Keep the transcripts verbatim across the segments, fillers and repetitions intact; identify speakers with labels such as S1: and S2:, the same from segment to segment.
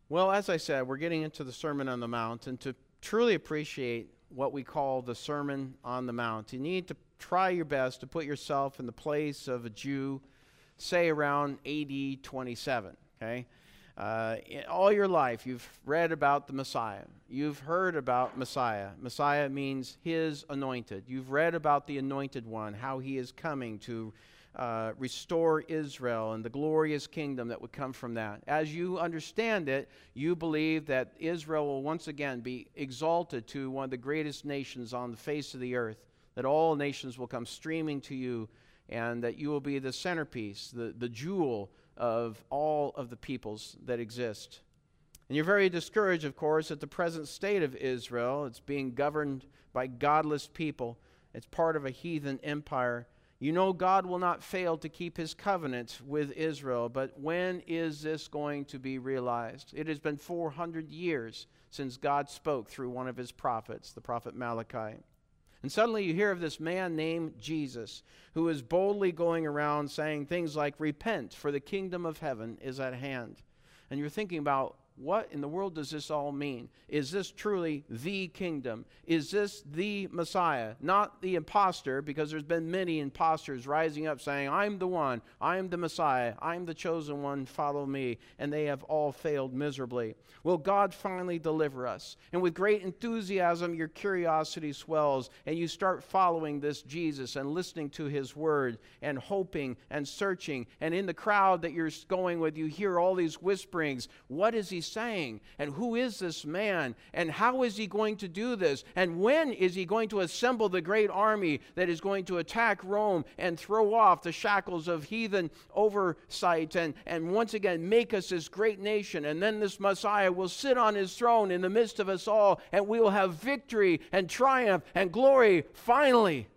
S1: Well, as I said, we're getting into the Sermon on the Mount, and to truly appreciate what we call the Sermon on the Mount, you need to try your best to put yourself in the place of a Jew, say around A D twenty-seven, okay? Uh, in all your life, you've read about the Messiah. You've heard about Messiah. Messiah means His anointed. You've read about the anointed one, how He is coming to Uh, restore Israel and the glorious kingdom that would come from that. As you understand it, you believe that Israel will once again be exalted to one of the greatest nations on the face of the earth, that all nations will come streaming to you, and that you will be the centerpiece, the, the jewel of all of the peoples that exist. And you're very discouraged, of course, at the present state of Israel. It's being governed by godless people. It's part of a heathen empire. You know God will not fail to keep His covenant with Israel, but when is this going to be realized? It has been four hundred years since God spoke through one of His prophets, the prophet Malachi. And suddenly you hear of this man named Jesus, who is boldly going around saying things like, "Repent, for the kingdom of heaven is at hand." And you're thinking about, what in the world does this all mean? Is this truly the kingdom? Is this the Messiah? Not the imposter, because there's been many imposters rising up saying, "I'm the one, I'm the Messiah, I'm the chosen one, follow me." And they have all failed miserably. Will God finally deliver us? And with great enthusiasm, your curiosity swells, and you start following this Jesus and listening to His word and hoping and searching. And in the crowd that you're going with, you hear all these whisperings. What is He saying? And who is this man? And how is He going to do this? And when is He going to assemble the great army that is going to attack Rome and throw off the shackles of heathen oversight and, and once again make us this great nation? And then this Messiah will sit on His throne in the midst of us all, and we will have victory and triumph and glory finally.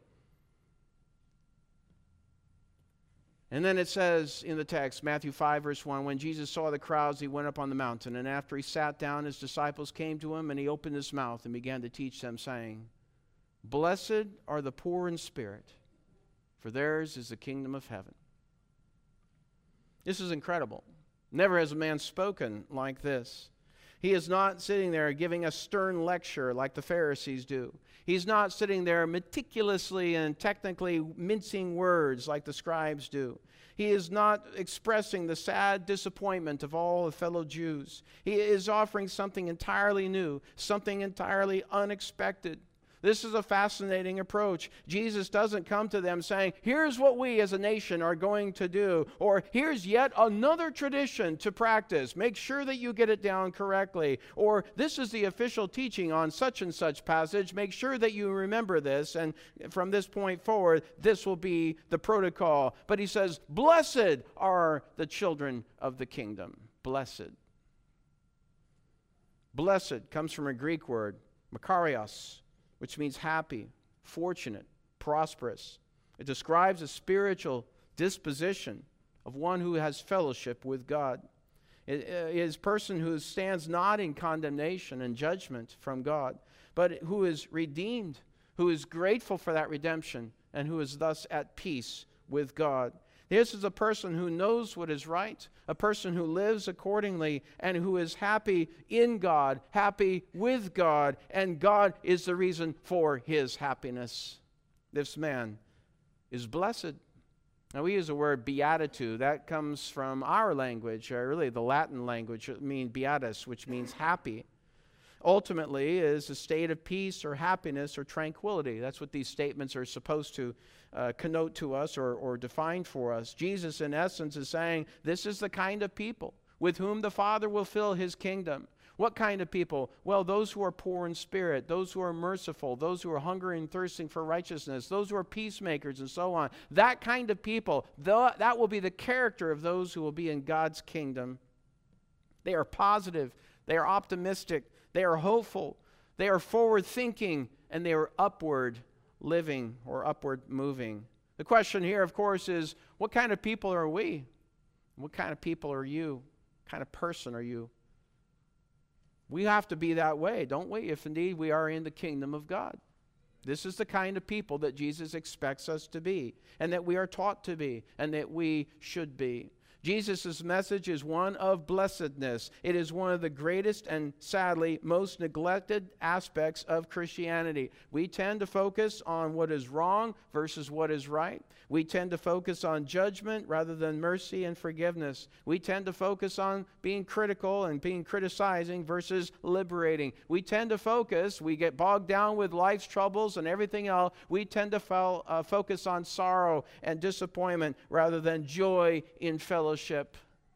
S1: And then it says in the text, Matthew five, verse one, when Jesus saw the crowds, He went up on the mountain. And after He sat down, His disciples came to Him, and He opened His mouth and began to teach them, saying, "Blessed are the poor in spirit, for theirs is the kingdom of heaven." This is incredible. Never has a man spoken like this. He is not sitting there giving a stern lecture like the Pharisees do. He's not sitting there meticulously and technically mincing words like the scribes do. He is not expressing the sad disappointment of all the fellow Jews. He is offering something entirely new, something entirely unexpected. This is a fascinating approach. Jesus doesn't come to them saying, "Here's what we as a nation are going to do," or "Here's yet another tradition to practice. Make sure that you get it down correctly," or "This is the official teaching on such and such passage. Make sure that you remember this, and from this point forward, this will be the protocol." But He says, "Blessed are the children of the kingdom." Blessed. Blessed comes from a Greek word, makarios, which means happy, fortunate, prosperous. It describes a spiritual disposition of one who has fellowship with God. It is a person who stands not in condemnation and judgment from God, but who is redeemed, who is grateful for that redemption, and who is thus at peace with God. This is a person who knows what is right, a person who lives accordingly, and who is happy in God, happy with God, and God is the reason for his happiness. This man is blessed. Now, we use the word beatitude. That comes from our language, or really the Latin language, it means beatus, which means happy. Ultimately, is a state of peace or happiness or tranquility. That's what these statements are supposed to uh, connote to us or, or define for us. Jesus, in essence, is saying, this is the kind of people with whom the Father will fill his kingdom. What kind of people? Well, those who are poor in spirit, those who are merciful, those who are hungry and thirsting for righteousness, those who are peacemakers, and so on. That kind of people, that will be the character of those who will be in God's kingdom. They are positive, they are optimistic, they are hopeful, they are forward-thinking, and they are upward living or upward moving. The question here, of course, is what kind of people are we? What kind of people are you? What kind of person are you? We have to be that way, don't we, if indeed we are in the kingdom of God. This is the kind of people that Jesus expects us to be, and that we are taught to be, and that we should be. Jesus' message is one of blessedness. It is one of the greatest and sadly most neglected aspects of Christianity. We tend to focus on what is wrong versus what is right. We tend to focus on judgment rather than mercy and forgiveness. We tend to focus on being critical and being criticizing versus liberating. We tend to focus, we get bogged down with life's troubles and everything else. We tend to fo- uh, focus on sorrow and disappointment rather than joy in fellowship.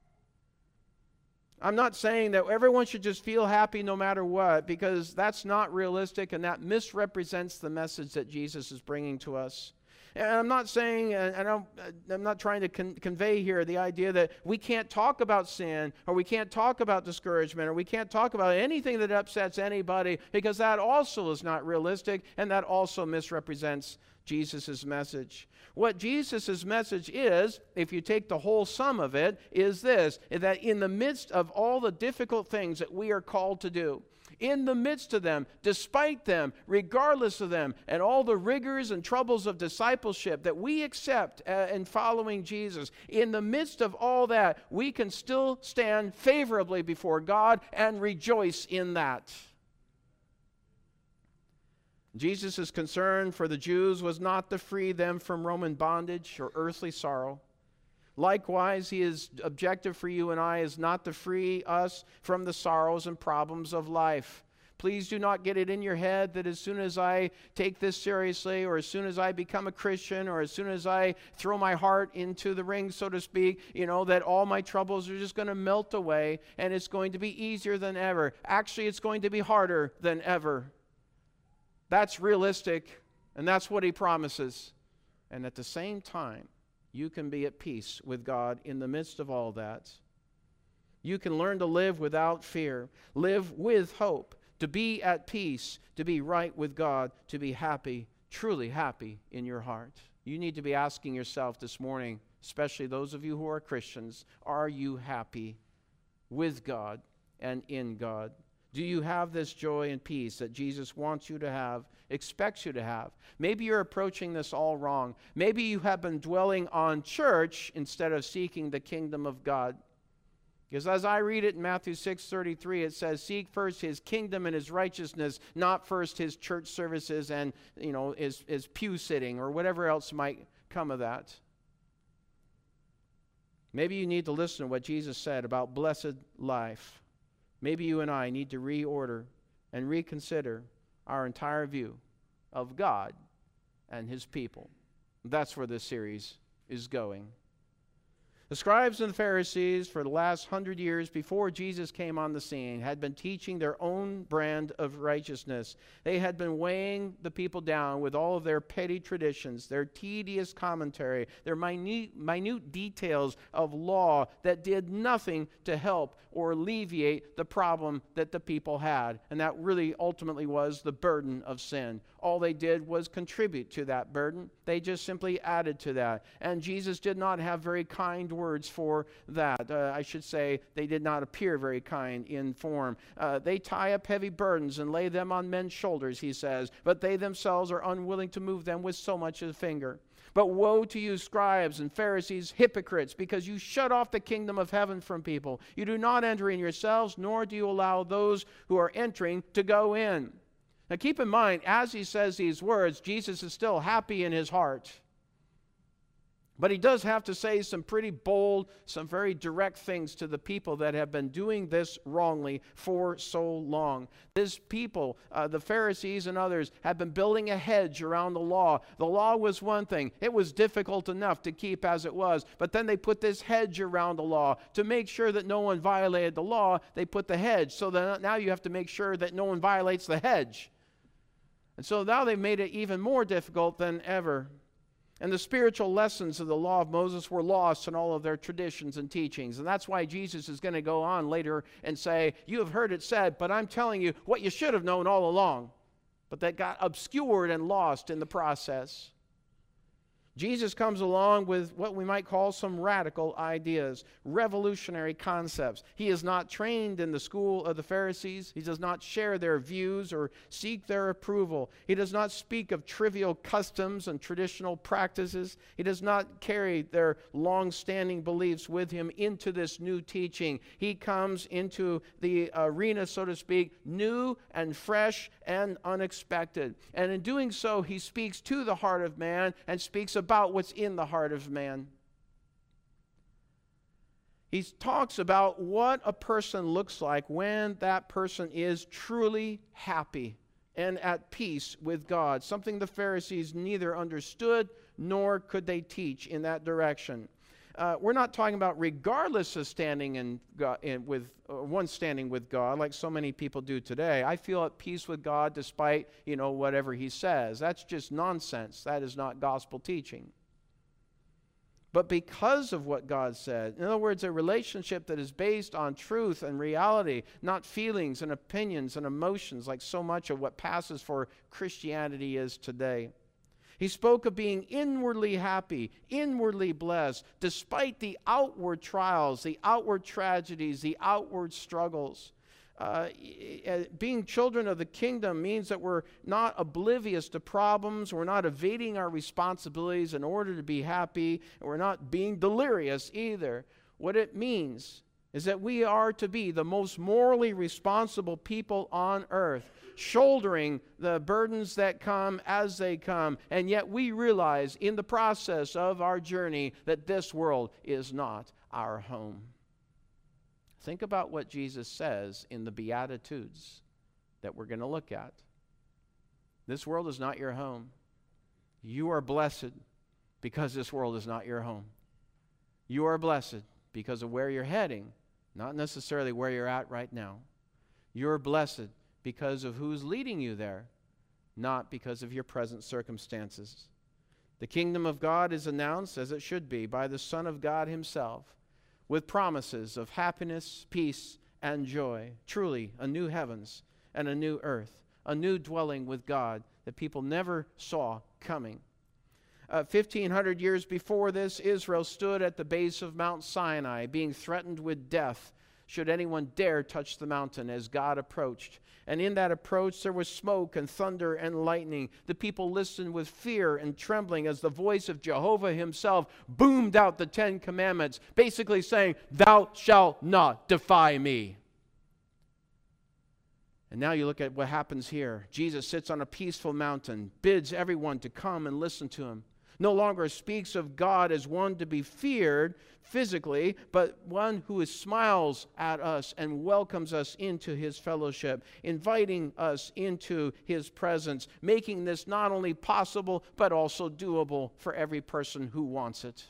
S1: I'm not saying that everyone should just feel happy no matter what, because that's not realistic and that misrepresents the message that Jesus is bringing to us. And I'm not saying, and I'm, I'm not trying to con- convey here the idea that we can't talk about sin, or we can't talk about discouragement, or we can't talk about anything that upsets anybody, because that also is not realistic, and that also misrepresents Jesus' message. What Jesus' message is, if you take the whole sum of it, is this, is that in the midst of all the difficult things that we are called to do, in the midst of them, despite them, regardless of them, and all the rigors and troubles of discipleship that we accept uh, in following Jesus, in the midst of all that, we can still stand favorably before God and rejoice in that. Jesus' concern for the Jews was not to free them from Roman bondage or earthly sorrow. Likewise, his objective for you and I is not to free us from the sorrows and problems of life. Please do not get it in your head that as soon as I take this seriously, or as soon as I become a Christian, or as soon as I throw my heart into the ring, so to speak, you know, that all my troubles are just going to melt away and it's going to be easier than ever. Actually, it's going to be harder than ever. That's realistic, and that's what he promises. And at the same time, you can be at peace with God in the midst of all that. You can learn to live without fear, live with hope, to be at peace, to be right with God, to be happy, truly happy in your heart. You need to be asking yourself this morning, especially those of you who are Christians, are you happy with God and in God? Do you have this joy and peace that Jesus wants you to have, expects you to have? Maybe you're approaching this all wrong. Maybe you have been dwelling on church instead of seeking the kingdom of God. Because as I read it in Matthew six thirty-three, it says, seek first his kingdom and his righteousness, not first his church services and, you know, his, his pew sitting or whatever else might come of that. Maybe you need to listen to what Jesus said about blessed life. Maybe you and I need to reorder and reconsider our entire view of God and his people. That's where this series is going. The scribes and the Pharisees, for the last hundred years before Jesus came on the scene, had been teaching their own brand of righteousness. They had been weighing the people down with all of their petty traditions, their tedious commentary, their minute, minute details of law that did nothing to help or alleviate the problem that the people had. And that really ultimately was the burden of sin. All they did was contribute to that burden. They just simply added to that. And Jesus did not have very kind words for that. Uh, I should say they did not appear very kind in form. Uh, they tie up heavy burdens and lay them on men's shoulders, he says, but they themselves are unwilling to move them with so much as a finger. But woe to you, scribes and Pharisees, hypocrites, because you shut off the kingdom of heaven from people. You do not enter in yourselves, nor do you allow those who are entering to go in. Now keep in mind, as he says these words, Jesus is still happy in his heart. But he does have to say some pretty bold, some very direct things to the people that have been doing this wrongly for so long. This people, uh, the Pharisees and others, have been building a hedge around the law. The law was one thing. It was difficult enough to keep as it was. But then they put this hedge around the law. To make sure that no one violated the law, they put the hedge. So that now you have to make sure that no one violates the hedge. And so now they've made it even more difficult than ever. And the spiritual lessons of the law of Moses were lost in all of their traditions and teachings. And that's why Jesus is going to go on later and say, you have heard it said, but I'm telling you what you should have known all along. But that got obscured and lost in the process. Jesus comes along with what we might call some radical ideas, revolutionary concepts. He is not trained in the school of the Pharisees. He does not share their views or seek their approval. He does not speak of trivial customs and traditional practices. He does not carry their long-standing beliefs with him into this new teaching. He comes into the arena, so to speak, new and fresh and unexpected. And in doing so, he speaks to the heart of man and speaks about what's in the heart of man. He talks about what a person looks like when that person is truly happy and at peace with God, something the Pharisees neither understood nor could they teach in that direction. Uh, we're not talking about regardless of standing in, God, in with uh, one standing with God, like so many people do today. I feel at peace with God despite, you know, whatever He says. That's just nonsense. That is not gospel teaching. But because of what God said, in other words, a relationship that is based on truth and reality, not feelings and opinions and emotions, like so much of what passes for Christianity is today. He spoke of being inwardly happy, inwardly blessed, despite the outward trials, the outward tragedies, the outward struggles. Uh, being children of the kingdom means that we're not oblivious to problems, we're not evading our responsibilities in order to be happy, and we're not being delirious either. What it means is that we are to be the most morally responsible people on earth, shouldering the burdens that come as they come, and yet we realize in the process of our journey that this world is not our home. Think about what Jesus says in the Beatitudes that we're going to look at. This world is not your home. You are blessed because this world is not your home. You are blessed because of where you're heading, not necessarily where you're at right now. You're blessed because of who's leading you there, not because of your present circumstances. The kingdom of God is announced, as it should be, by the Son of God Himself, with promises of happiness, peace, and joy. Truly, a new heavens and a new earth, a new dwelling with God that people never saw coming. Uh, fifteen hundred years before this, Israel stood at the base of Mount Sinai, being threatened with death should anyone dare touch the mountain as God approached. And in that approach there was smoke and thunder and lightning. The people listened with fear and trembling as the voice of Jehovah Himself boomed out the Ten Commandments, basically saying, "Thou shalt not defy me." And now you look at what happens here. Jesus sits on a peaceful mountain, bids everyone to come and listen to Him. No longer speaks of God as one to be feared physically, but one who is, smiles at us and welcomes us into His fellowship, inviting us into His presence, making this not only possible, but also doable for every person who wants it.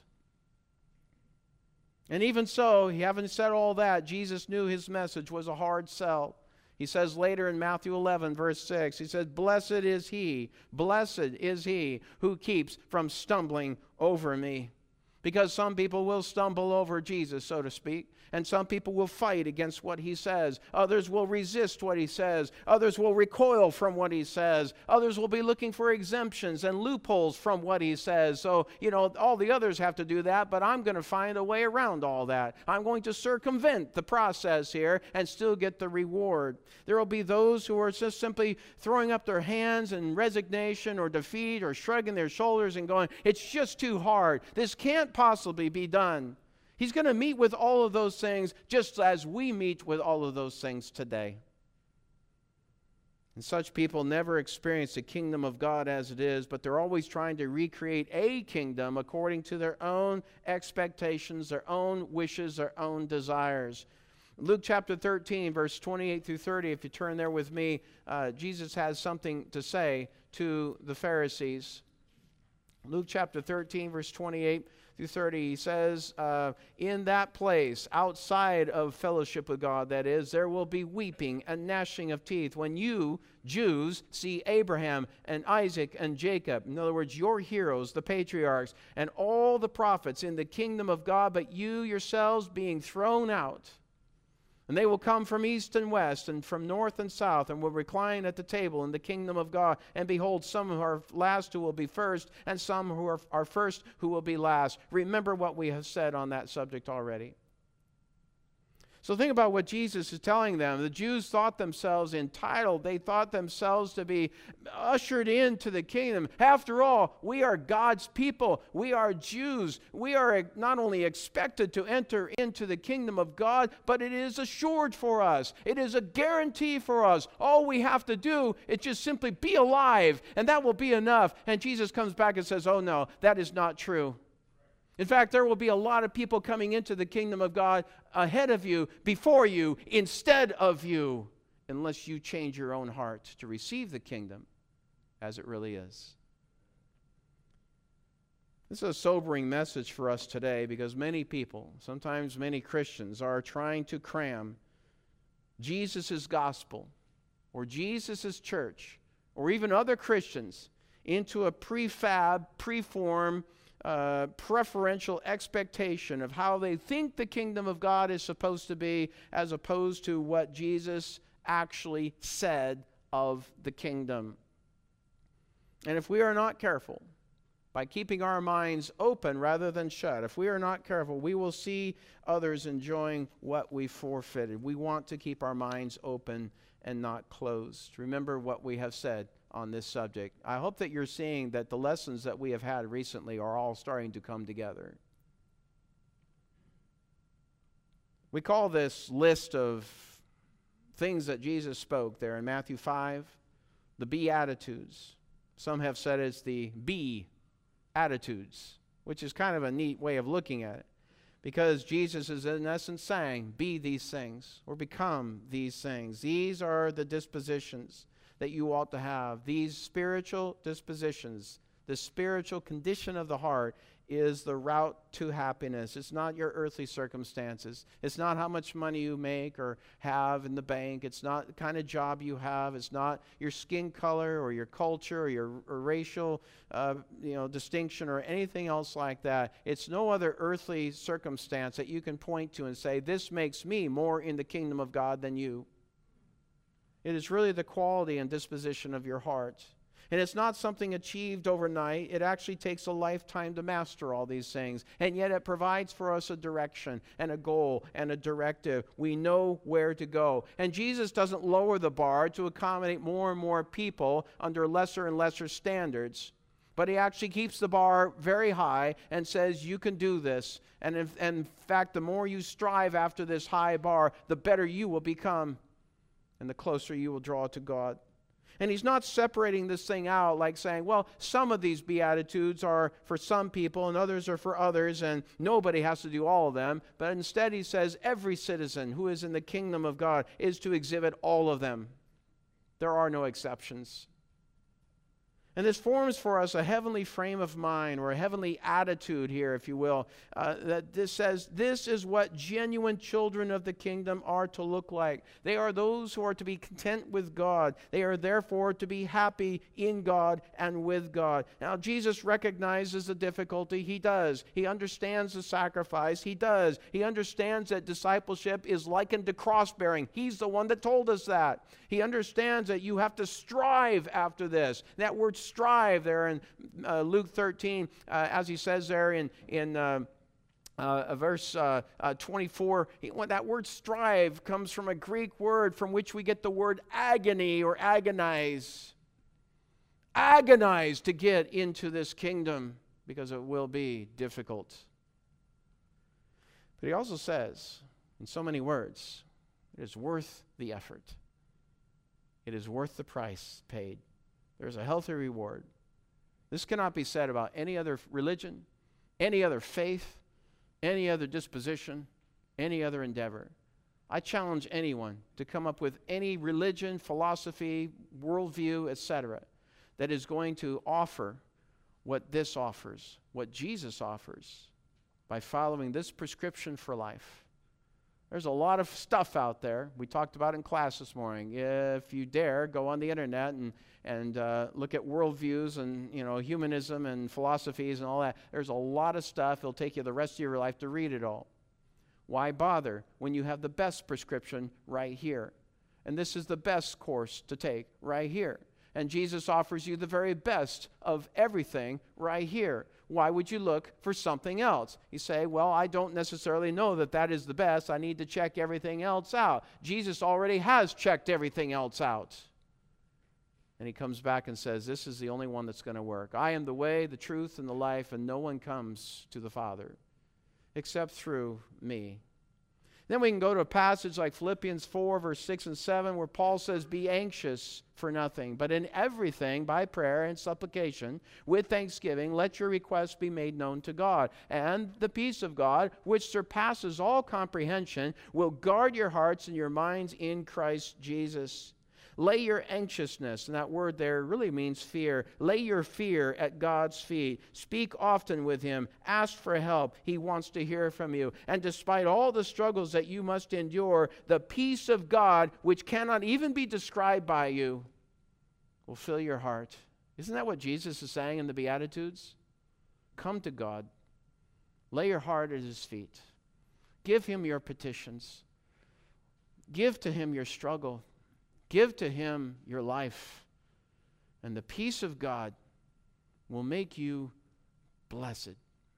S1: And even so, having said all that, Jesus knew His message was a hard sell. He says later in Matthew eleven, verse six, He says, "Blessed is he, blessed is he who keeps from stumbling over me." Because some people will stumble over Jesus, so to speak, and some people will fight against what He says. Others will resist what He says. Others will recoil from what He says. Others will be looking for exemptions and loopholes from what He says. So, you know, all the others have to do that, but I'm going to find a way around all that. I'm going to circumvent the process here and still get the reward. There will be those who are just simply throwing up their hands in resignation or defeat or shrugging their shoulders and going, "It's just too hard. This can't possibly be done." He's going to meet with all of those things just as we meet with all of those things today. And such people never experience the kingdom of God as it is, but they're always trying to recreate a kingdom according to their own expectations, their own wishes, their own desires. Luke chapter thirteen, verse twenty-eight through thirty, if you turn there with me, uh, Jesus has something to say to the Pharisees. Luke chapter thirteen, verse twenty-eight through thirty, He says, uh, "In that place, outside of fellowship with God, that is, there will be weeping and gnashing of teeth when you, Jews, see Abraham and Isaac and Jacob," in other words, your heroes, the patriarchs, "and all the prophets in the kingdom of God, but you yourselves being thrown out. And they will come from east and west and from north and south and will recline at the table in the kingdom of God. And behold, some who are last who will be first, and some who are, are first who will be last. Remember what we have said on that subject already. So think about what Jesus is telling them. The Jews thought themselves entitled. They thought themselves to be ushered into the kingdom. After all, we are God's people. We are Jews. We are not only expected to enter into the kingdom of God, but it is assured for us. It is a guarantee for us. All we have to do is just simply be alive, and that will be enough. And Jesus comes back and says, oh no, that is not true. In fact, there will be a lot of people coming into the kingdom of God ahead of you, before you, instead of you, unless you change your own heart to receive the kingdom as it really is. This is a sobering message for us today because many people, sometimes many Christians, are trying to cram Jesus' gospel or Jesus' church or even other Christians into a prefab, preform, Uh, preferential expectation of how they think the kingdom of God is supposed to be, as opposed to what Jesus actually said of the kingdom. And if we are not careful, by keeping our minds open rather than shut, if we are not careful, we will see others enjoying what we forfeited. We want to keep our minds open and not closed. Remember what we have said on this subject. I hope that you're seeing that the lessons that we have had recently are all starting to come together. We call this list of things that Jesus spoke there in Matthew five, the Beatitudes. Some have said it's the Be-attitudes, which is kind of a neat way of looking at it. Because Jesus is in essence saying, be these things, or become these things. These are the dispositions that you ought to have. These spiritual dispositions, the spiritual condition of the heart, is the route to happiness. It's not your earthly circumstances. It's not how much money you make or have in the bank. It's not the kind of job you have. It's not your skin color or your culture or your or racial uh, you know, distinction or anything else like that. It's no other earthly circumstance that you can point to and say, this makes me more in the kingdom of God than you. It is really the quality and disposition of your heart. And it's not something achieved overnight. It actually takes a lifetime to master all these things. And yet it provides for us a direction and a goal and a directive. We know where to go. And Jesus doesn't lower the bar to accommodate more and more people under lesser and lesser standards. But he actually keeps the bar very high and says, you can do this. And, if, and in fact, the more you strive after this high bar, the better you will become. And the closer you will draw to God. And he's not separating this thing out like saying, well, some of these Beatitudes are for some people and others are for others, and nobody has to do all of them. But instead he says every citizen who is in the kingdom of God is to exhibit all of them. There are no exceptions. And this forms for us a heavenly frame of mind, or a heavenly attitude here, if you will, uh, that this says this is what genuine children of the kingdom are to look like. They are those who are to be content with God. They are therefore to be happy in God and with God. Now, Jesus recognizes the difficulty. He does. He understands the sacrifice. He does. He understands that discipleship is likened to cross-bearing. He's the one that told us that. He understands that you have to strive after this. That word strive there in uh, Luke thirteen, uh, as he says there in, in uh, uh, verse uh, uh, twenty-four, he, well, that word strive comes from a Greek word from which we get the word agony or agonize. Agonize to get into this kingdom because it will be difficult. But he also says, in so many words, it is worth the effort. It is worth the price paid. There's a healthy reward. This cannot be said about any other religion, any other faith, any other disposition, any other endeavor. I challenge anyone to come up with any religion, philosophy, worldview, et cetera, that is going to offer what this offers, what Jesus offers, by following this prescription for life. There's a lot of stuff out there. We talked about it in class this morning. If you dare, go on the internet and, and uh, look at worldviews and, you know, humanism and philosophies and all that. There's a lot of stuff. It'll take you the rest of your life to read it all. Why bother when you have the best prescription right here? And this is the best course to take right here. And Jesus offers you the very best of everything right here. Why would you look for something else? You say, well, I don't necessarily know that that is the best. I need to check everything else out. Jesus already has checked everything else out. And he comes back and says, this is the only one that's going to work. I am the way, the truth, and the life, and no one comes to the Father except through me. Then we can go to a passage like Philippians four, verse six and seven, where Paul says, be anxious for nothing, but in everything, by prayer and supplication, with thanksgiving, let your requests be made known to God. And the peace of God, which surpasses all comprehension, will guard your hearts and your minds in Christ Jesus. Lay your anxiousness, and that word there really means fear. Lay your fear at God's feet. Speak often with Him. Ask for help. He wants to hear from you. And despite all the struggles that you must endure, the peace of God, which cannot even be described by you, will fill your heart. Isn't that what Jesus is saying in the Beatitudes? Come to God. Lay your heart at His feet. Give Him your petitions. Give to Him your struggle. Give to Him your life, and the peace of God will make you blessed.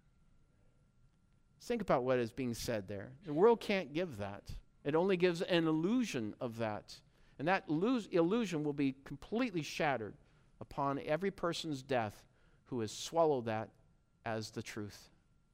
S1: Think about what is being said there. The world can't give that. It only gives an illusion of that. And that illusion will be completely shattered upon every person's death who has swallowed that as the truth.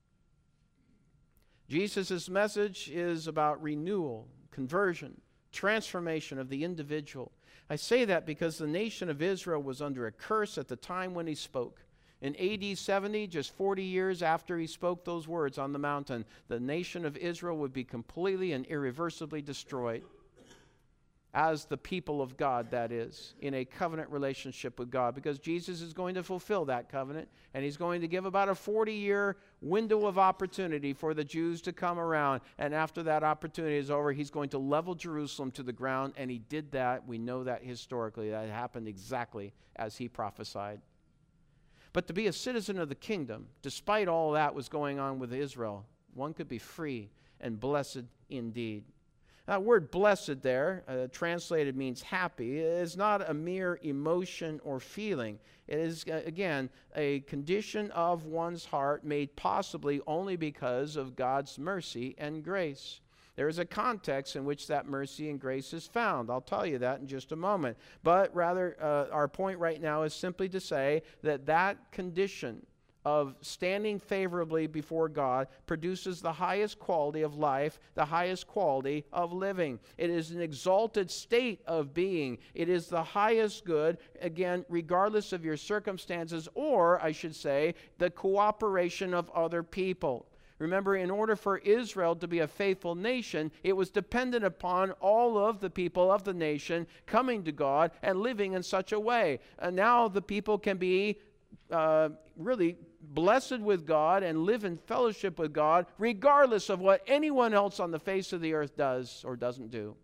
S1: Jesus' message is about renewal, conversion, transformation of the individual. I say that because the nation of Israel was under a curse at the time when he spoke. In A D seventy, just forty years after he spoke those words on the mountain, the nation of Israel would be completely and irreversibly destroyed. As the people of God, that is, in a covenant relationship with God, because Jesus is going to fulfill that covenant, and He's going to give about a forty-year window of opportunity for the Jews to come around, and after that opportunity is over, He's going to level Jerusalem to the ground, and He did that. We know that historically. That happened exactly as He prophesied. But to be a citizen of the kingdom, despite all that was going on with Israel, one could be free and blessed indeed. That word blessed there, uh, translated means happy, is not a mere emotion or feeling. It is, uh, again, a condition of one's heart made possibly only because of God's mercy and grace. There is a context in which that mercy and grace is found. I'll tell you that in just a moment. But rather, uh, our point right now is simply to say that that condition of standing favorably before God produces the highest quality of life, the highest quality of living. It is an exalted state of being. It is the highest good, again, regardless of your circumstances, or, I should say, the cooperation of other people. Remember, in order for Israel to be a faithful nation, it was dependent upon all of the people of the nation coming to God and living in such a way. And now the people can be uh, really blessed with God and live in fellowship with God, regardless of what anyone else on the face of the earth does or doesn't do.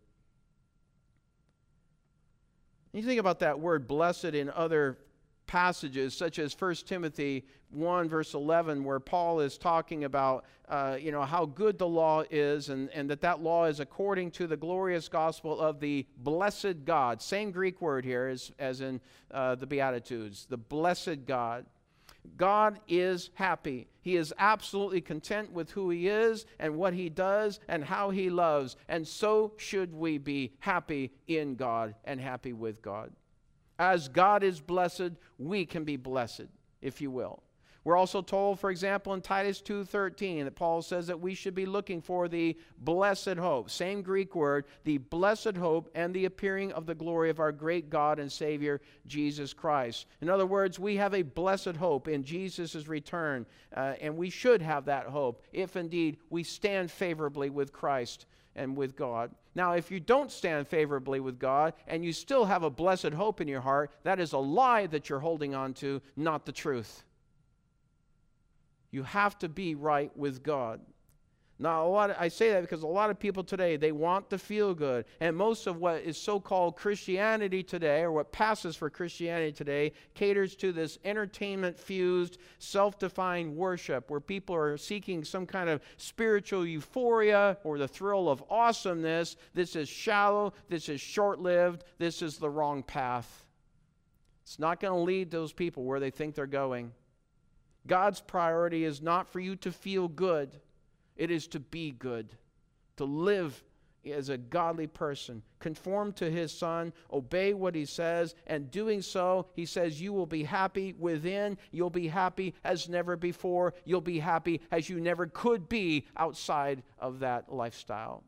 S1: You think about that word blessed in other passages, such as First Timothy one, verse eleven, where Paul is talking about uh, you know, how good the law is, and, and that that law is according to the glorious gospel of the blessed God. Same Greek word here as, as in uh, the Beatitudes, the blessed God. God is happy. He is absolutely content with who He is and what He does and how He loves. And so should we be happy in God and happy with God. As God is blessed, we can be blessed, if you will. We're also told, for example, in Titus two thirteen, that Paul says that we should be looking for the blessed hope. Same Greek word, the blessed hope and the appearing of the glory of our great God and Savior, Jesus Christ. In other words, we have a blessed hope in Jesus' return, uh, and we should have that hope if indeed we stand favorably with Christ and with God. Now, if you don't stand favorably with God and you still have a blessed hope in your heart, that is a lie that you're holding on to, not the truth. You have to be right with God. Now, a lot of, I say that because a lot of people today, they want to feel good. And most of what is so-called Christianity today, or what passes for Christianity today, caters to this entertainment-fused, self-defined worship where people are seeking some kind of spiritual euphoria or the thrill of awesomeness. This is shallow. This is short-lived. This is the wrong path. It's not going to lead those people where they think they're going. God's priority is not for you to feel good. It is to be good, to live as a godly person, conform to His Son, obey what He says, and doing so, He says you will be happy within, you'll be happy as never before, you'll be happy as you never could be outside of that lifestyle.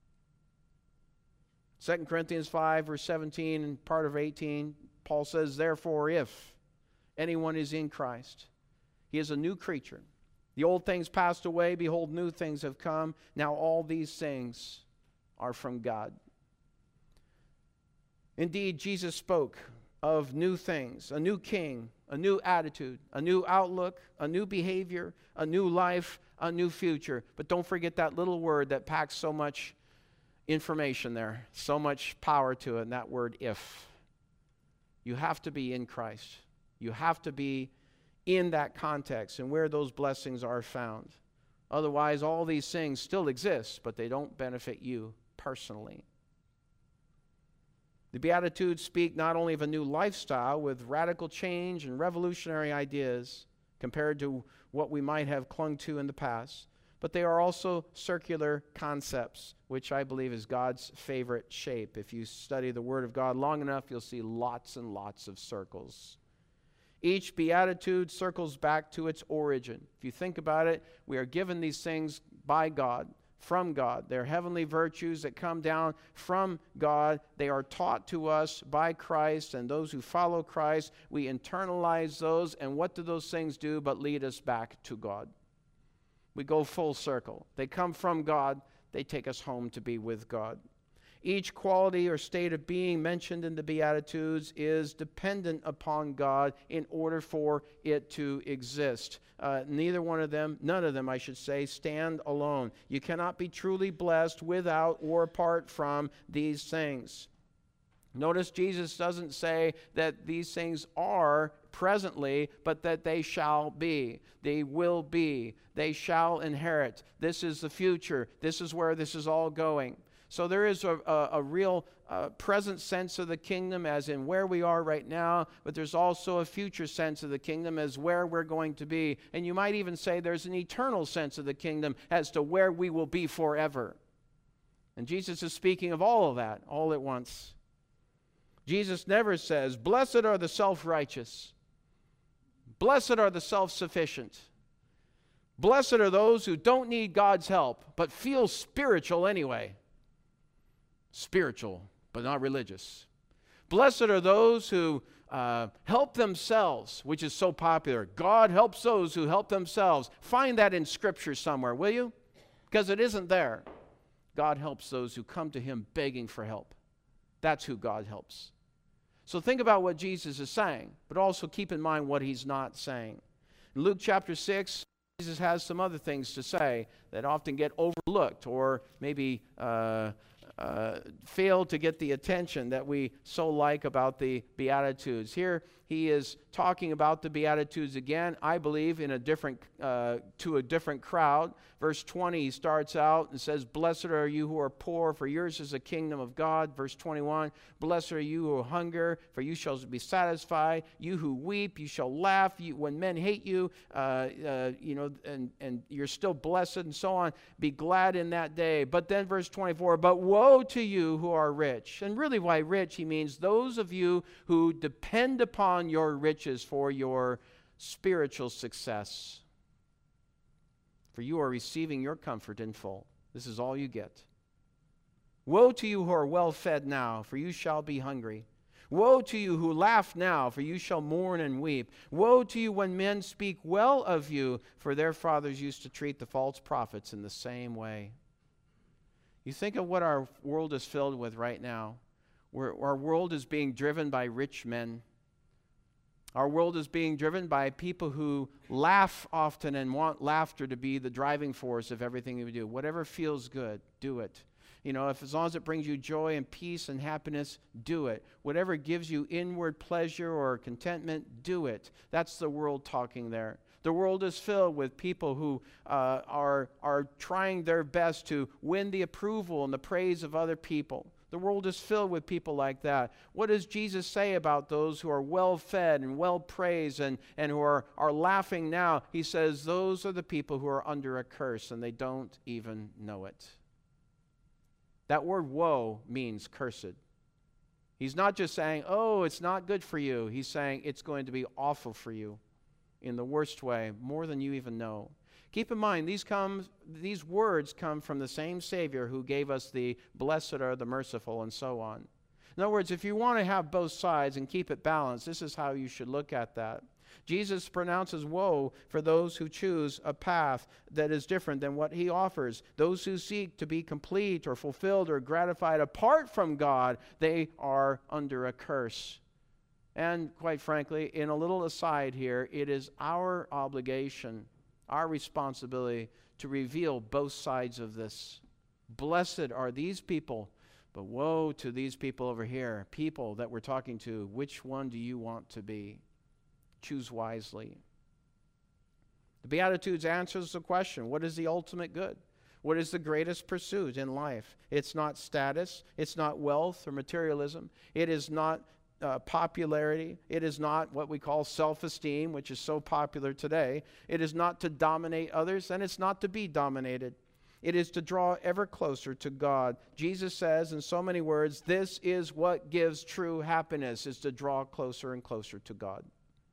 S1: Second Corinthians five, verse seventeen and part of eighteen, Paul says, therefore, if anyone is in Christ, he is a new creature. The old things passed away, behold, new things have come. Now all these things are from God. Indeed, Jesus spoke of new things, a new king, a new attitude, a new outlook, a new behavior, a new life, a new future. But don't forget that little word that packs so much information there, so much power to it, and that word, if. You have to be in Christ. You have to be in that context and where those blessings are found. Otherwise, all these things still exist, but they don't benefit you personally. The Beatitudes speak not only of a new lifestyle with radical change and revolutionary ideas compared to what we might have clung to in the past, but they are also circular concepts, which I believe is God's favorite shape. If you study the Word of God long enough, you'll see lots and lots of circles. Each beatitude circles back to its origin. If you think about it, we are given these things by God, from God. They're heavenly virtues that come down from God. They are taught to us by Christ, and those who follow Christ, we internalize those, and what do those things do but lead us back to God? We go full circle. They come from God. They take us home to be with God. Each quality or state of being mentioned in the Beatitudes is dependent upon God in order for it to exist. Uh, neither one of them, none of them, I should say, stand alone. You cannot be truly blessed without or apart from these things. Notice Jesus doesn't say that these things are presently, but that they shall be. They will be. They shall inherit. This is the future. This is where this is all going. So there is a, a, a real uh, present sense of the kingdom as in where we are right now, but there's also a future sense of the kingdom as where we're going to be. And you might even say there's an eternal sense of the kingdom as to where we will be forever. And Jesus is speaking of all of that all at once. Jesus never says, blessed are the self-righteous. Blessed are the self-sufficient. Blessed are those who don't need God's help, but feel spiritual anyway. Spiritual, but not religious. Blessed are those who uh, help themselves, which is so popular. God helps those who help themselves. Find that in Scripture somewhere, will you? Because it isn't there. God helps those who come to Him begging for help. That's who God helps. So think about what Jesus is saying, but also keep in mind what He's not saying. In Luke chapter six, Jesus has some other things to say that often get overlooked or maybe uh, uh, fail to get the attention that we so like about the Beatitudes. Here he is talking about the Beatitudes again, I believe, in a different uh, to a different crowd. Verse twenty, he starts out and says, blessed are you who are poor, for yours is the kingdom of God. Verse twenty-one, blessed are you who hunger, for you shall be satisfied. You who weep, you shall laugh. You, when men hate you, uh, uh, you know, and, and you're still blessed and so on. Be glad in that day. But then verse twenty-four, but woe to you who are rich. And really by rich, he means those of you who depend upon your riches for your spiritual success. For you are receiving your comfort in full. This is all you get. Woe to you who are well fed now, for you shall be hungry. Woe to you who laugh now, for you shall mourn and weep. Woe to you when men speak well of you, for their fathers used to treat the false prophets in the same way. You think of what our world is filled with right now. Where our world is being driven by rich men. Our world is being driven by people who laugh often and want laughter to be the driving force of everything we do. Whatever feels good, do it. You know, if as long as it brings you joy and peace and happiness, do it. Whatever gives you inward pleasure or contentment, do it. That's the world talking there. The world is filled with people who uh, are, are trying their best to win the approval and the praise of other people. The world is filled with people like that. What does Jesus say about those who are well-fed and well-praised and, and who are, are laughing now? He says those are the people who are under a curse and they don't even know it. That word woe means cursed. He's not just saying, oh, it's not good for you. He's saying it's going to be awful for you in the worst way, more than you even know. Keep in mind, these, come, these words come from the same Savior who gave us the blessed are the merciful and so on. In other words, if you want to have both sides and keep it balanced, this is how you should look at that. Jesus pronounces woe for those who choose a path that is different than what he offers. Those who seek to be complete or fulfilled or gratified apart from God, they are under a curse. And quite frankly, in a little aside here, it is our obligation, our responsibility to reveal both sides of this. Blessed are these people, but woe to these people over here, people that we're talking to. Which one do you want to be? Choose wisely. The Beatitudes answers the question, what is the ultimate good? What is the greatest pursuit in life? It's not status. It's not wealth or materialism. It is not uh, popularity. It is not what we call self-esteem, which is so popular today. It is not to dominate others, and it's not to be dominated. It is to draw ever closer to God. Jesus says in so many words, this is what gives true happiness, is to draw closer and closer to God.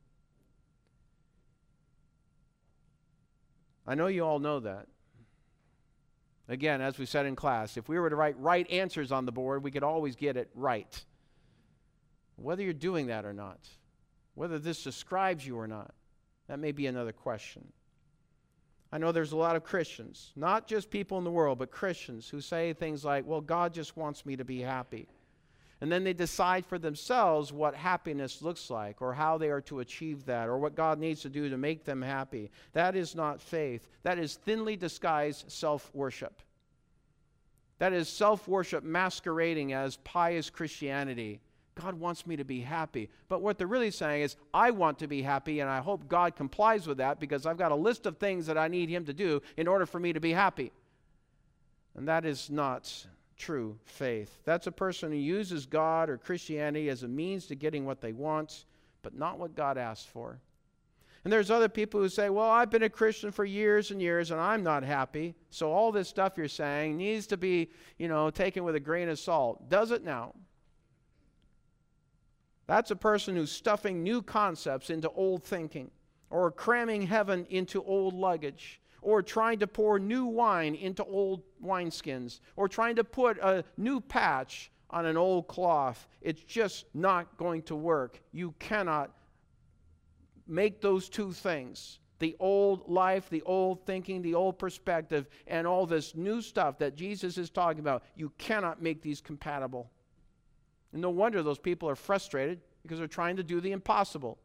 S1: I know you all know that. Again, as we said in class, if we were to write right answers on the board, we could always get it right. Whether you're doing that or not, whether this describes you or not, that may be another question. I know there's a lot of Christians, not just people in the world, but Christians who say things like, well, God just wants me to be happy. And then they decide for themselves what happiness looks like or how they are to achieve that or what God needs to do to make them happy. That is not faith. That is thinly disguised self-worship. That is self-worship masquerading as pious Christianity. God wants me to be happy. But what they're really saying is, I want to be happy and I hope God complies with that because I've got a list of things that I need Him to do in order for me to be happy. And that is not true faith. That's a person who uses God or Christianity as a means to getting what they want, but not what God asked for. And there's other people who say, well, I've been a Christian for years and years and I'm not happy. So all this stuff you're saying needs to be, you know, taken with a grain of salt. Does it now? That's a person who's stuffing new concepts into old thinking, or cramming heaven into old luggage, or trying to pour new wine into old wineskins, or trying to put a new patch on an old cloth. It's just not going to work. You cannot make those two things, the old life, the old thinking, the old perspective, and all this new stuff that Jesus is talking about. You cannot make these compatible. And no wonder those people are frustrated because they're trying to do the impossible.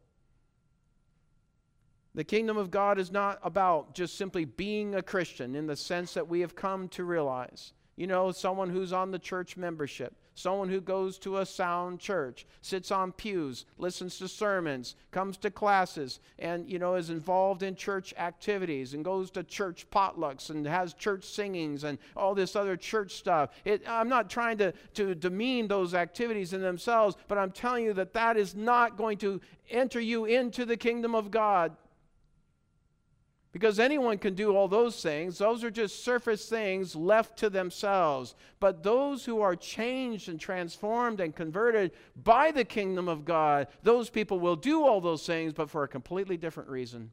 S1: The kingdom of God is not about just simply being a Christian in the sense that we have come to realize. You know, someone who's on the church membership, someone who goes to a sound church, sits on pews, listens to sermons, comes to classes, and, you know, is involved in church activities and goes to church potlucks and has church singings and all this other church stuff. It, I'm not trying to, to demean those activities in themselves, but I'm telling you that that is not going to enter you into the kingdom of God. Because anyone can do all those things. Those are just surface things left to themselves. But those who are changed and transformed and converted by the kingdom of God, those people will do all those things, but for a completely different reason.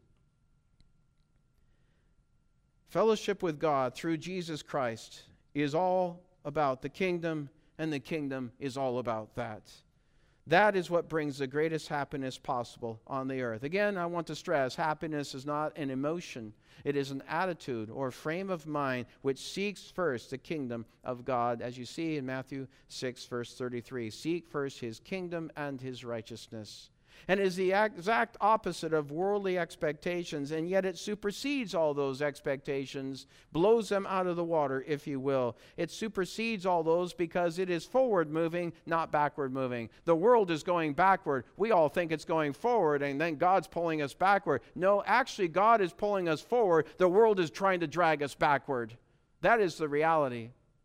S1: Fellowship with God through Jesus Christ is all about the kingdom, and the kingdom is all about that. That is what brings the greatest happiness possible on the earth. Again, I want to stress, happiness is not an emotion. It is an attitude or frame of mind which seeks first the kingdom of God, as you see in Matthew six, verse thirty-three. Seek first His kingdom and His righteousness. and is the exact opposite of worldly expectations, and yet it supersedes all those expectations, blows them out of the water, if you will. It supersedes all those because it is forward moving, not backward moving. The world is going backward. We all think it's going forward, and then God's pulling us backward. No, actually, God is pulling us forward. The world is trying to drag us backward. That is the reality.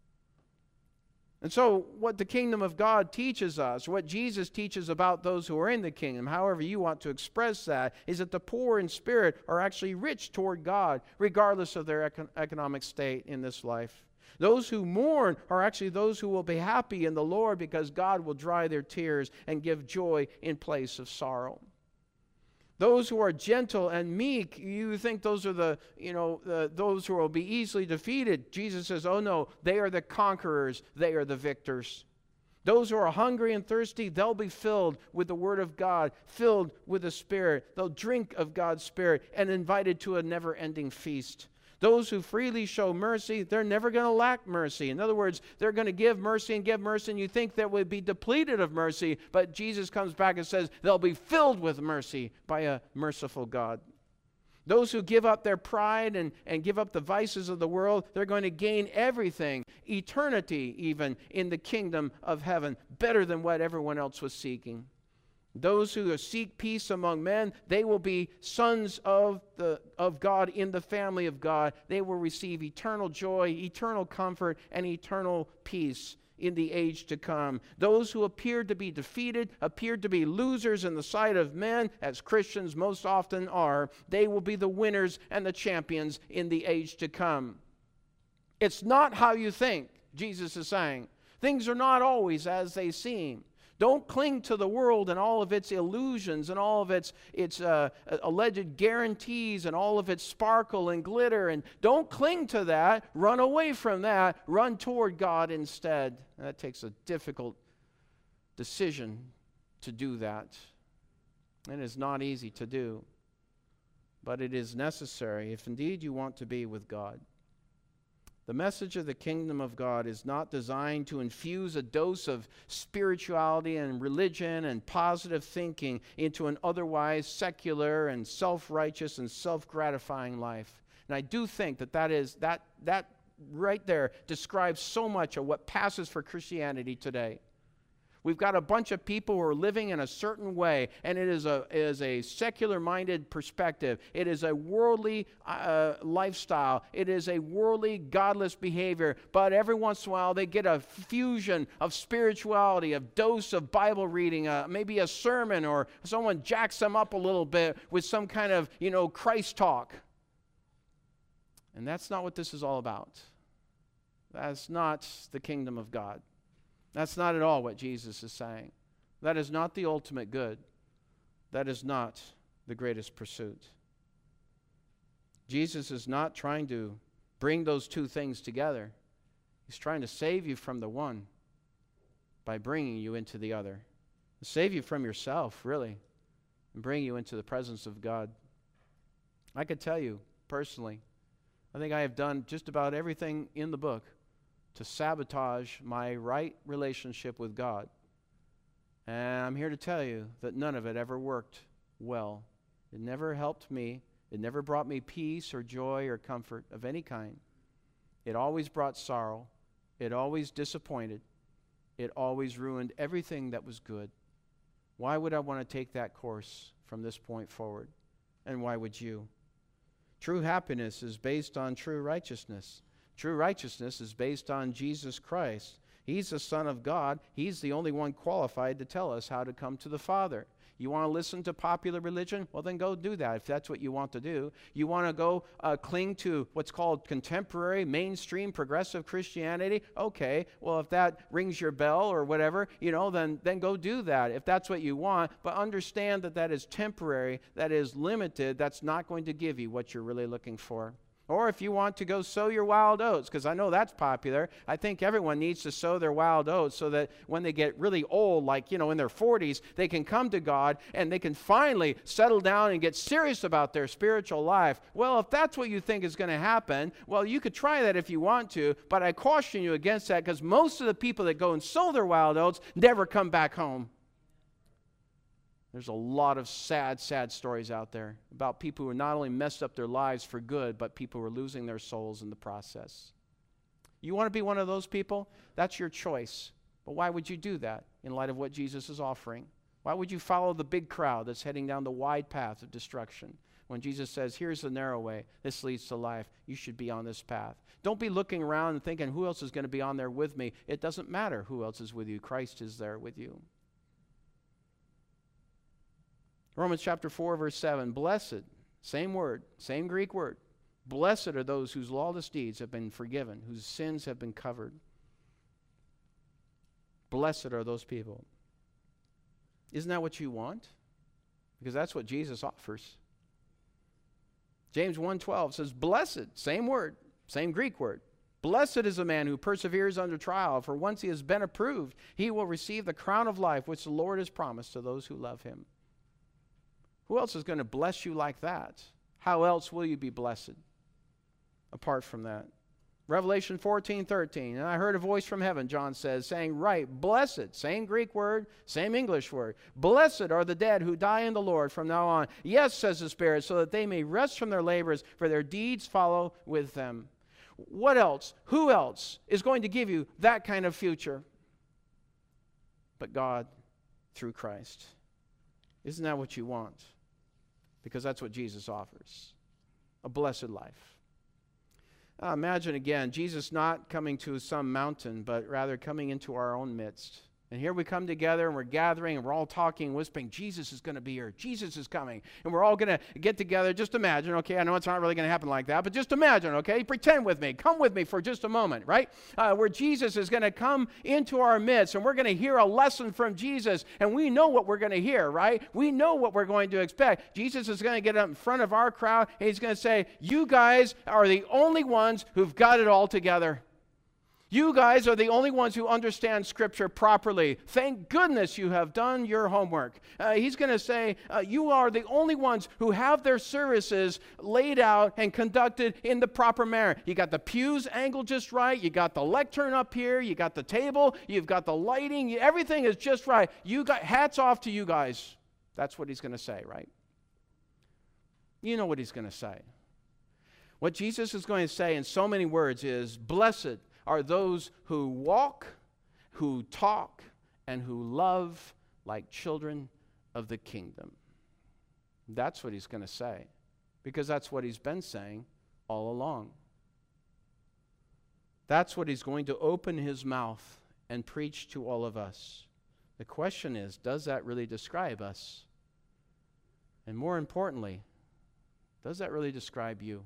S1: And so what the kingdom of God teaches us, what Jesus teaches about those who are in the kingdom, however you want to express that, is that the poor in spirit are actually rich toward God, regardless of their econ- economic state in this life. Those who mourn are actually those who will be happy in the Lord because God will dry their tears and give joy in place of sorrow. Those who are gentle and meek, you think those are the, you know, the, those who will be easily defeated. Jesus says, oh no, they are the conquerors. They are the victors. Those who are hungry and thirsty, they'll be filled with the Word of God, filled with the Spirit. They'll drink of God's Spirit and invited to a never-ending feast. Those who freely show mercy, they're never going to lack mercy. In other words, they're going to give mercy and give mercy, and you think that would be depleted of mercy, but Jesus comes back and says they'll be filled with mercy by a merciful God. Those who give up their pride and, and give up the vices of the world, they're going to gain everything, eternity even, in the kingdom of heaven, better than what everyone else was seeking. Those who seek peace among men, they will be sons of the of God in the family of God. They will receive eternal joy, eternal comfort, and eternal peace in the age to come. Those who appeared to be defeated, appeared to be losers in the sight of men, as Christians most often are, they will be the winners and the champions in the age to come. It's not how you think, Jesus is saying. Things are not always as they seem. Don't cling to the world and all of its illusions and all of its, its uh, alleged guarantees and all of its sparkle and glitter. And don't cling to that. Run away from that. Run toward God instead. That takes a difficult decision to do that. And it's not easy to do. But it is necessary if indeed you want to be with God. The message of the kingdom of God is not designed to infuse a dose of spirituality and religion and positive thinking into an otherwise secular and self-righteous and self-gratifying life. And I do think that that is that that right there describes so much of what passes for Christianity today. We've got a bunch of people who are living in a certain way, and it is a, is a secular-minded perspective. It is a worldly uh, lifestyle. It is a worldly, godless behavior. But every once in a while, they get a fusion of spirituality, a dose of Bible reading, uh, maybe a sermon, or someone jacks them up a little bit with some kind of, you know, Christ talk. And that's not what this is all about. That's not the kingdom of God. That's not at all what Jesus is saying. That is not the ultimate good. That is not the greatest pursuit. Jesus is not trying to bring those two things together. He's trying to save you from the one by bringing you into the other. Save you from yourself, really, and bring you into the presence of God. I could tell you personally, I think I have done just about everything in the book to sabotage my right relationship with God. And I'm here to tell you that none of it ever worked well. It never helped me. It never brought me peace or joy or comfort of any kind. It always brought sorrow. It always disappointed. It always ruined everything that was good. Why would I want to take that course from this point forward? And why would you? True happiness is based on true righteousness. True righteousness is based on Jesus Christ. He's the Son of God. He's the only one qualified to tell us how to come to the Father. You want to listen to popular religion? Well, then go do that if that's what you want to do. You want to go uh, cling to what's called contemporary, mainstream, progressive Christianity? Okay, well, if that rings your bell or whatever, you know, then, then go do that if that's what you want. But understand that that is temporary, that is limited, that's not going to give you what you're really looking for. Or if you want to go sow your wild oats, because I know that's popular. I think everyone needs to sow their wild oats so that when they get really old, like, you know, in their forties, they can come to God and they can finally settle down and get serious about their spiritual life. Well, if that's what you think is going to happen, well, you could try that if you want to, but I caution you against that because most of the people that go and sow their wild oats never come back home. There's a lot of sad, sad stories out there about people who not only messed up their lives for good, but people who are losing their souls in the process. You want to be one of those people? That's your choice. But why would you do that in light of what Jesus is offering? Why would you follow the big crowd that's heading down the wide path of destruction? When Jesus says, here's the narrow way, this leads to life, you should be on this path. Don't be looking around and thinking, who else is going to be on there with me? It doesn't matter who else is with you. Christ is there with you. Romans chapter four, verse seven, blessed, same word, same Greek word. Blessed are those whose lawless deeds have been forgiven, whose sins have been covered. Blessed are those people. Isn't that what you want? Because that's what Jesus offers. James one twelve says, blessed, same word, same Greek word. Blessed is the man who perseveres under trial, for once he has been approved, he will receive the crown of life which the Lord has promised to those who love him. Who else is going to bless you like that? How else will you be blessed apart from that? Revelation fourteen thirteen, and I heard a voice from heaven, John says, saying, right, blessed, same Greek word, same English word, blessed are the dead who die in the Lord from now on. Yes, says the Spirit, so that they may rest from their labors, for their deeds follow with them. What else? Who else is going to give you that kind of future? But God through Christ. Isn't that what you want? Because that's what Jesus offers. A blessed life. Uh, imagine again, Jesus not coming to some mountain, but rather coming into our own midst. And here we come together and we're gathering and we're all talking, whispering, Jesus is going to be here. Jesus is coming. And we're all going to get together. Just imagine, okay, I know it's not really going to happen like that, but just imagine, okay? Pretend with me. Come with me for just a moment, right? Uh, where Jesus is going to come into our midst and we're going to hear a lesson from Jesus. And we know what we're going to hear, right? We know what we're going to expect. Jesus is going to get up in front of our crowd and he's going to say, you guys are the only ones who've got it all together. You guys are the only ones who understand Scripture properly. Thank goodness you have done your homework. Uh, he's going to say, uh, you are the only ones who have their services laid out and conducted in the proper manner. You got the pews angled just right. You got the lectern up here. You got the table. You've got the lighting. You, everything is just right. You got hats off to you guys. That's what he's going to say, right? You know what he's going to say. What Jesus is going to say in so many words is, blessed are those who walk, who talk, and who love like children of the kingdom. That's what he's going to say, because that's what he's been saying all along. That's what he's going to open his mouth and preach to all of us. The question is, does that really describe us? And more importantly, does that really describe you?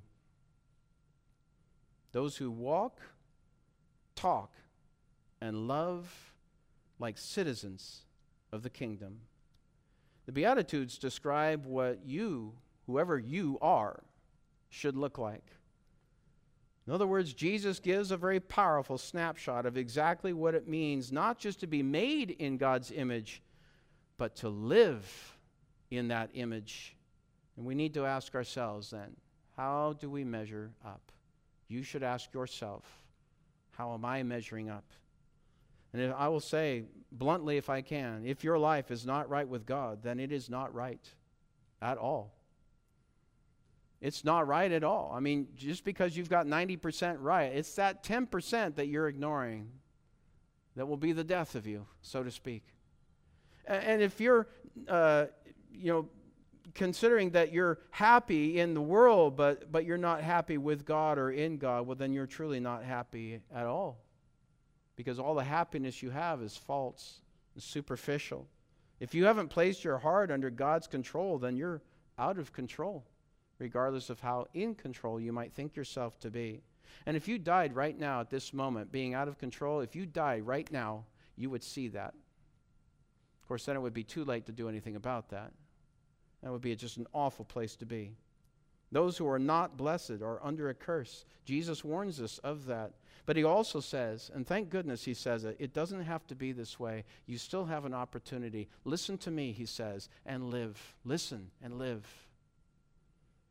S1: Those who walk, talk, and love like citizens of the kingdom. The Beatitudes describe what you, whoever you are, should look like. In other words, Jesus gives a very powerful snapshot of exactly what it means not just to be made in God's image, but to live in that image. And we need to ask ourselves then, how do we measure up? You should ask yourself, how am I measuring up? And if, I will say bluntly if I can, if your life is not right with God, then it is not right at all. It's not right at all. I mean, just because you've got ninety percent right, it's that ten percent that you're ignoring that will be the death of you, so to speak. And, and if you're, uh, you know, considering that you're happy in the world, but, but you're not happy with God or in God, well, then you're truly not happy at all. Because all the happiness you have is false and superficial. If you haven't placed your heart under God's control, then you're out of control, regardless of how in control you might think yourself to be. And if you died right now at this moment, being out of control, if you died right now, you would see that. Of course, then it would be too late to do anything about that. That would be just an awful place to be. Those who are not blessed are under a curse. Jesus warns us of that. But he also says, and thank goodness he says it, it doesn't have to be this way. You still have an opportunity. Listen to me, he says, and live. Listen and live.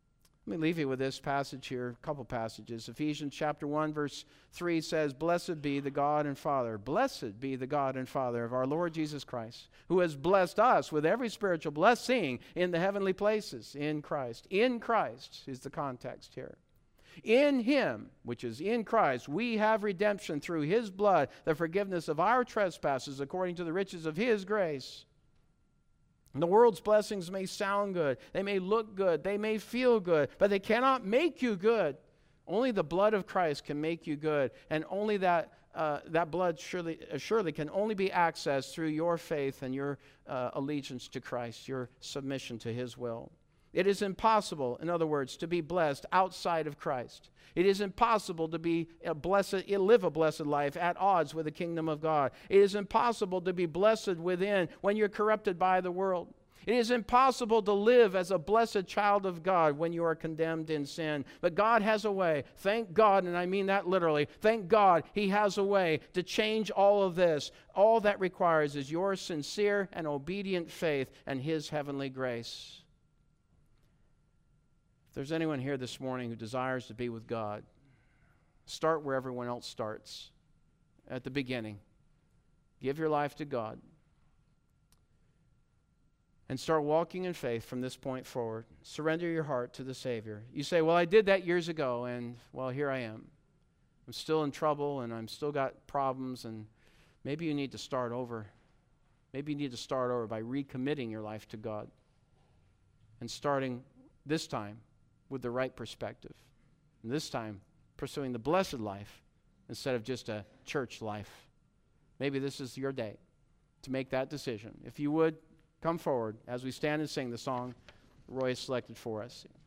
S1: Let me leave you with this passage here, a couple passages. Ephesians chapter one, verse three says, "Blessed be the God and Father, blessed be the God and Father of our Lord Jesus Christ, who has blessed us with every spiritual blessing in the heavenly places in Christ." In Christ is the context here. In Him, which is in Christ, we have redemption through His blood, the forgiveness of our trespasses according to the riches of His grace. And the world's blessings may sound good, they may look good, they may feel good, but they cannot make you good. Only the blood of Christ can make you good, and only that uh, that blood surely, uh, surely can only be accessed through your faith and your uh, allegiance to Christ, your submission to His will. It is impossible, in other words, to be blessed outside of Christ. It is impossible to be a blessed, live a blessed life at odds with the kingdom of God. It is impossible to be blessed within when you're corrupted by the world. It is impossible to live as a blessed child of God when you are condemned in sin. But God has a way. Thank God, and I mean that literally. Thank God He has a way to change all of this. All that requires is your sincere and obedient faith and His heavenly grace. If there's anyone here this morning who desires to be with God, start where everyone else starts, at the beginning. Give your life to God. And start walking in faith from this point forward. Surrender your heart to the Savior. You say, well, I did that years ago, and, well, here I am. I'm still in trouble, and I'm still got problems, and maybe you need to start over. Maybe you need to start over by recommitting your life to God and starting this time with the right perspective. And this time, pursuing the blessed life instead of just a church life. Maybe this is your day to make that decision. If you would, come forward as we stand and sing the song Roy has selected for us.